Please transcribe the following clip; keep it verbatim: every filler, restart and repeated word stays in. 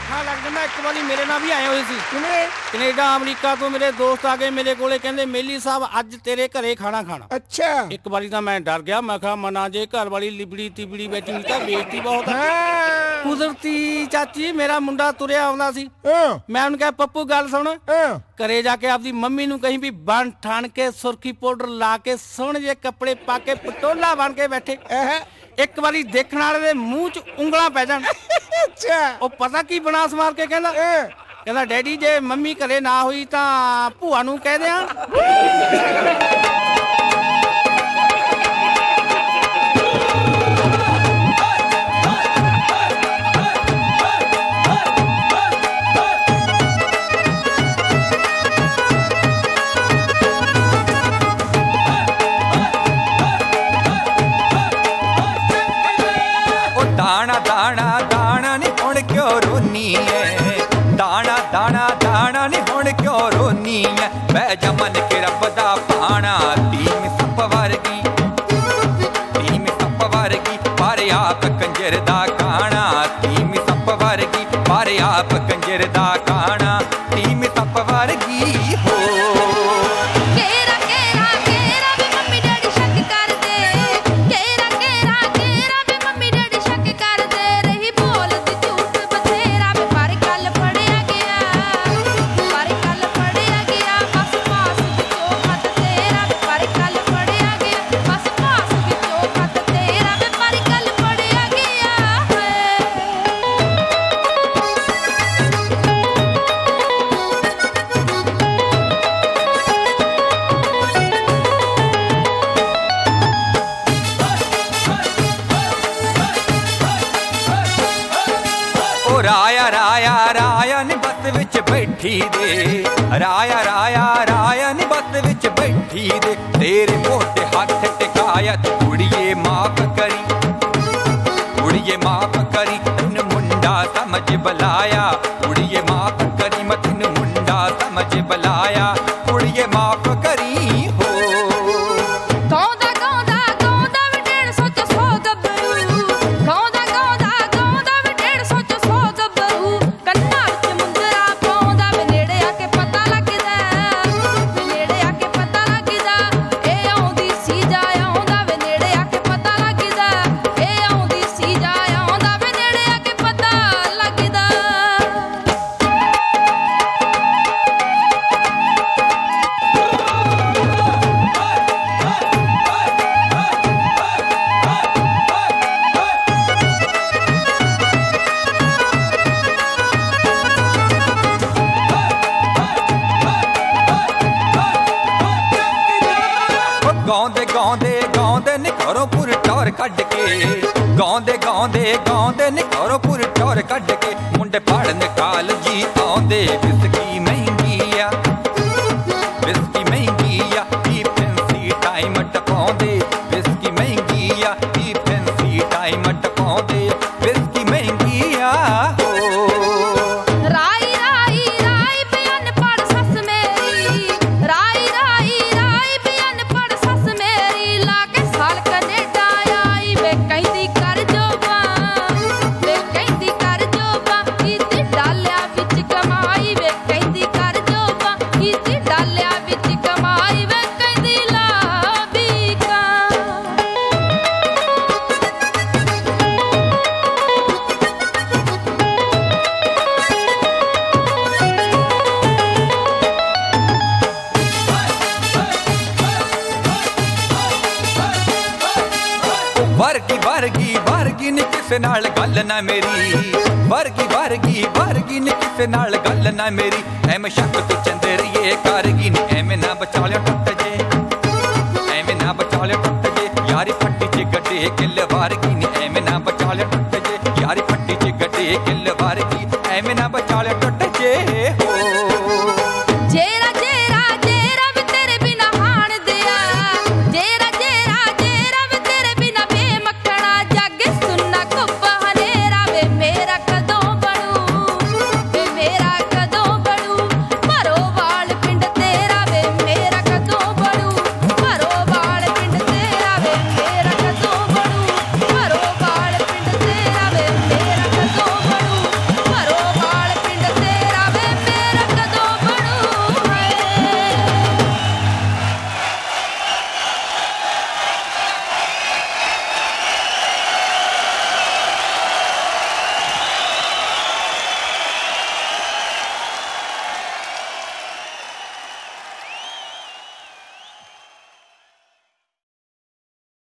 ਅੱਖਾਂ ਲੱਗ ਜਾਂਦਾ। ਇੱਕ ਵਾਰੀ ਮੇਰੇ ਨਾਲ ਵੀ ਆਏ ਹੋਏ ਸੀ। ਕਿਵੇਂ? ਕੈਨੇਡਾ ਅਮਰੀਕਾ ਤੋਂ ਮੇਰੇ ਦੋਸਤ ਆ ਗਏ ਮੇਰੇ ਕੋਲੇ, ਕਹਿੰਦੇ ਮੇਲੀ ਸਾਹਿਬ ਅੱਜ ਤੇਰੇ ਘਰੇ ਖਾਣਾ ਖਾਣਾ। ਅੱਛਾ। ਇੱਕ ਵਾਰੀ ਤਾਂ ਮੈਂ ਡਰ ਗਿਆ, ਮੈਂ ਕਿਹਾ ਮਨਾ ਜੇ ਘਰ ਵਾਲੀ ਲਿਬੜੀ ਤਿਬੜੀ ਬੈਠੀ ਤਾਂ ਬੇਇੱਜ਼ਤੀ ਬਹੁਤ ਆ। ਕੁਦਰਤੀ ਚਾਚੀ ਮੇਰਾ ਮੁੰਡਾ ਤੁਰਿਆ ਆਉਂਦਾ ਸੀ, ਮੈਂ ਉਹਨੂੰ ਕਿਹਾ ਪੱਪੂ ਗੱਲ ਸੁਣ, ਘਰੇ ਜਾ ਕੇ ਆਪਦੀ ਮੰਮੀ ਨੂੰ ਕਹੀਂ ਵੀ ਬਣ ਠਾਣ ਕੇ ਸੁਰਖੀ ਪਾਊਡਰ ਲਾ ਕੇ ਸੋਹਣੇ ਜਿਹੇ ਕੱਪੜੇ ਪਾ ਕੇ ਪਟੋਲਾ ਬਣ ਕੇ ਬੈਠੇ। ਇੱਕ ਵਾਰੀ ਦੇਖਣ ਵਾਲੇ ਦੇ ਮੂੰਹ 'ਚ ਉਂਗਲਾਂ ਪੈ ਜਾਣ। ਅੱਛਾ। ਉਹ ਪਤਾ ਕੀ ਬਨਾਸ ਮਾਰ ਕੇ ਕਹਿੰਦਾ, ਕਹਿੰਦਾ ਡੈਡੀ ਜੇ ਮੰਮੀ ਘਰੇ ਨਾ ਹੋਈ ਤਾਂ ਭੂਆ ਨੂੰ ਕਹਿ ਦਿਆਂ। दाना दाना दाना नी हुण क्यों रोनी है, दाना दाना दाना नी हुण क्यों रोनी है, बै जमन के रब दा पाना टीम सप वर्गी, टीम सप वर्गी पर आप कंजर दा काना, टीम सप वर्गी पर आप कंजर दा काना, टीम सप वर्गी हो। राया राया राया नी बस विच बैठी दे, राया राया राया नी बस विच बैठी दे, तेरे मोटे हाथ टिकाया तू कुड़िए माफ करी, कुड़िए माफ करी तेन मुंडा समझ बुलाया, कुड़िए माफ करी मैं तेन मुंडा समझ बुलाया, कुड़िए माफ करी हो। गाँदे गाँदे गाँदे नी घरों पूरी टौर कढ़ के, गाँदे गाँदे गाँदे नी घरों पूरी टौर कढ़ के, मुंडे पढ़ने कॉलेजी आउंदे विस्की महंगी आ, विस्की महंगी आ, की फैंसी टाइम टपाउंदे, विस्की महंगी आ, की फैंसी टाइम टपाउंदे, विस्की महंगी आ हो। वर्गी वर्गी वर्गी नी किसे नाल गल ना मेरी, वर्गी वर्गी वर्गी नी किसे नाल गल ना मेरी, एम शक तू चंदरिए करगी नी एम ना बचा लिया टुट जे, एम ना बचा लिया टुट जे, यारी फट्टी च गड्डे किल वारगी नी एम ना बचा लिया टुट जे, यारी फट्टी च गड्डे किल वारगी एम ना बचा लिया टुट